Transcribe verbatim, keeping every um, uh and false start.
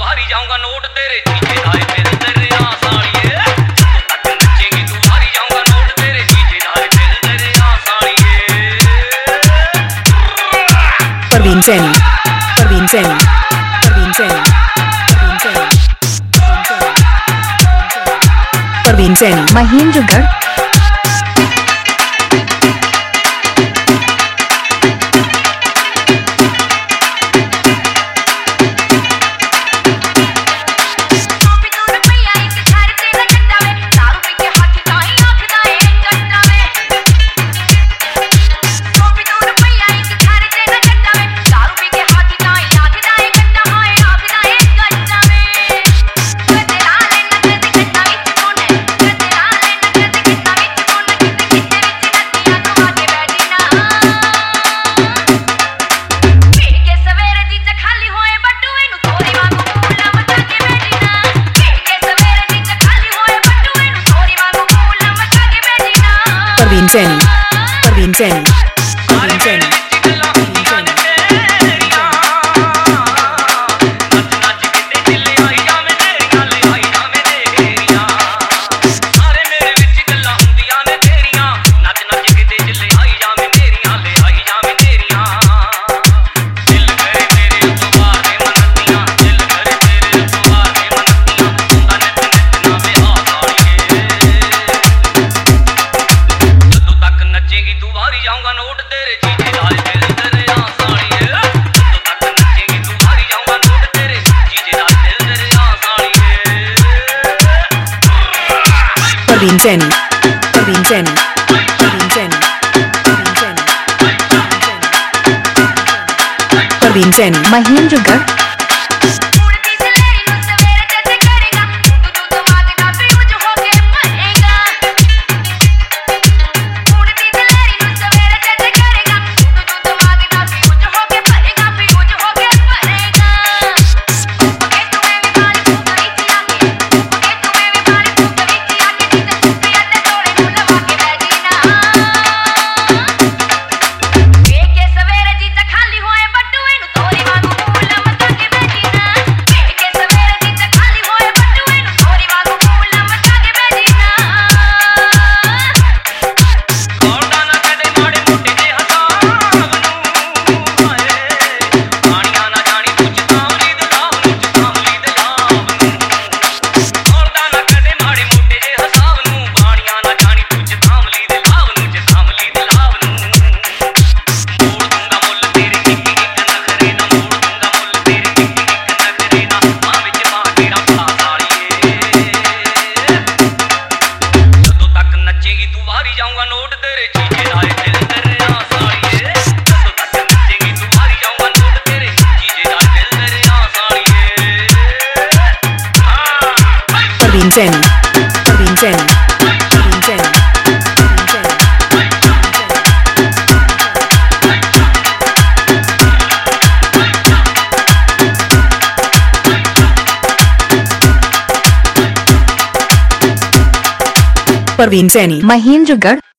भारी जाऊंगा नोट तेरे जीजे दाए दिल तेरे आ साड़िए तक नचेगी तू भारी जाऊंगा नोट तेरे जीजे दाए दिल तेरे आ साड़िए। परवीन सैनी परवीन सैनी परवीन सैनी परवीन सैनी महेंद्रगढ़। परवीन सैनी परवीन सैनी परवीन सैनी परवीन सैनी परवीन सैनी परवीन सैनी परवीन सैनी महेंद्रगढ़। परवीन सैनी परवीन सैनी परवीन सैनी परवीन सैनी महेंद्रगढ़।